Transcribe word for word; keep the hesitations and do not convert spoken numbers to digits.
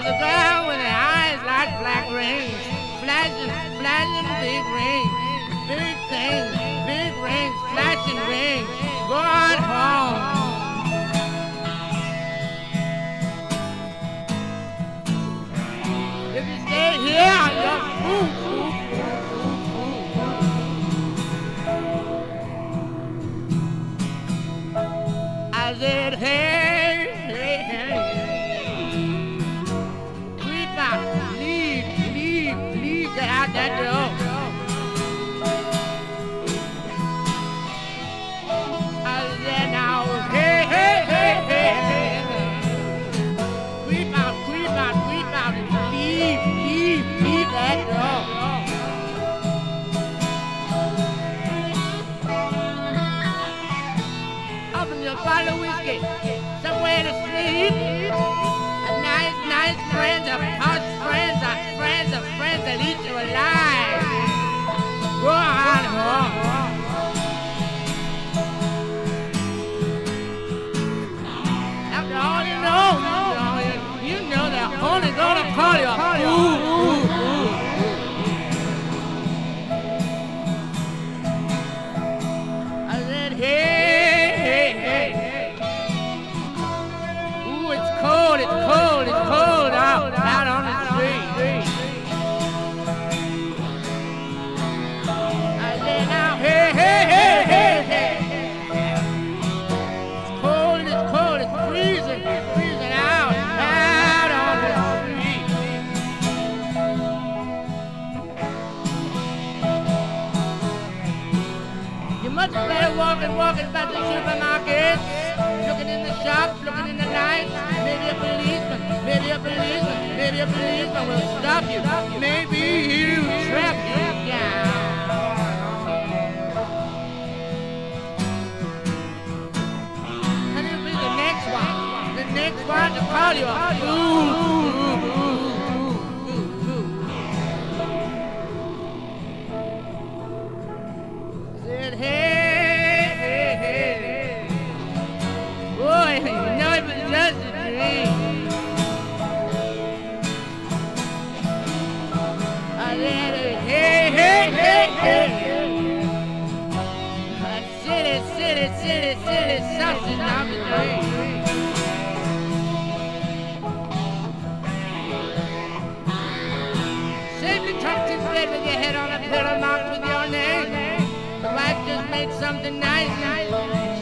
There's a girl with her eyes like black rings, flashing, flashing big rings, big things, big rings, flashing rings, going home. If you stay here, I love food, food, food, food, food. I said, hey, hey, hey. Creep out, leave, leave, leave, get out that door. I said, now, hey, hey, hey, hey, hey. Creep out, creep out, creep out, and leave, leave, leave that door. Open your bottle of whiskey, somewhere to sleep. A nice, nice friends, a posh friends, a friends, a friends that eat you alive. Go on home. After all you know, you know, you know they're only gonna call you a fool. I said, hey, hey, hey, hey. Ooh, it's cold, it's cold, it's cold out, out on the street. I said, now, hey, hey, hey, hey, hey. It's cold, it's cold, it's freezing, it's freezing out, out on the street. You much better walking, walking by the supermarket, looking in the shops, looking in the lights. Maybe a policeman, maybe a policeman, maybe a policeman will stop you. Maybe he'll trap you down. And it'll be the next one, the next one to call you a fool. Said, hey, hey, hey. Boy, you know it was just a dream. I said, hey, hey, hey, hey. A silly, silly, silly, silly sausage of a dream. Safely tucked in bed with your head on a pillow marked with your name. The wife just made something nice, nice.